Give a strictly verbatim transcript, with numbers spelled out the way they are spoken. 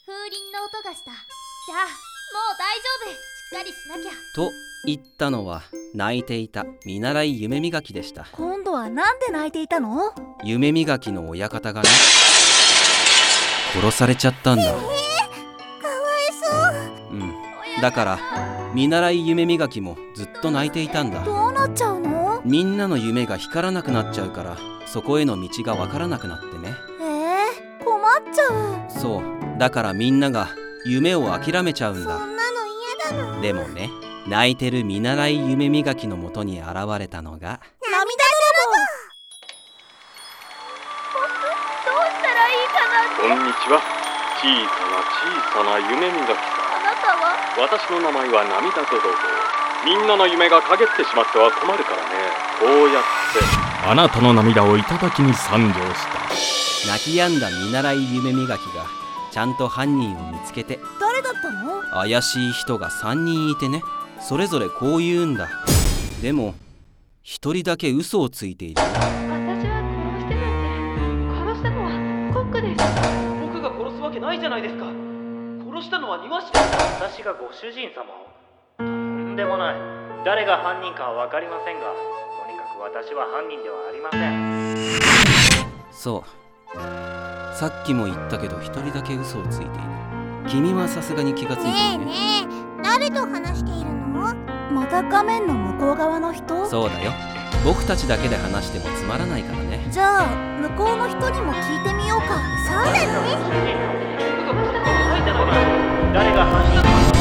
風鈴の音がした。じゃあもう大丈夫、しっかりしなきゃ。 と言ったのは泣いていた見習い夢磨きでした。 今度はなんで泣いていたの？ 夢磨きの親方がね、殺されちゃったんだ。えー、かわいそう。うん、だから見習い夢磨きもずっと泣いていたんだ。 どうなっちゃうの？ みんなの夢が光らなくなっちゃうから、そこへの道がわからなくなってね。 えー、困っちゃう。 そう、だからみんなが夢を諦めちゃうんだ。 そんなの嫌だな。 でもね、泣いてる見習い夢磨きのもとに現れたのが涙泥棒。 僕どうしたらいいかなって。 こんにちは、小さな小さな夢磨きさん。 あなたは？ 私の名前は涙泥棒。みんなの夢が陰ってしまっては困るからね。こうやってあなたの涙をいただきに参上した。 泣き止んだ見習い夢磨きがちゃんと犯人を見つけて。 誰だったの？ 怪しい人がさんにんいてね、それぞれこう言うんだ。でも一人だけ嘘をついている。 私は殺してなんて。殺したのはコックです。 僕が殺すわけないじゃないですか。殺したのは庭師です。 私がご主人様を？とんでもない。誰が犯人かは分かりませんが、とにかく私は犯人ではありません。 そう、さっきも言ったけど一人だけ嘘をついている。君はさすがに気がついているね。 ねえねえ、誰と話しているの？また画面の向こう側の人？ そうだよ、僕たちだけで話してもつまらないからね。 じゃあ向こうの人にも聞いてみようか。そうなの？ 誰が犯人か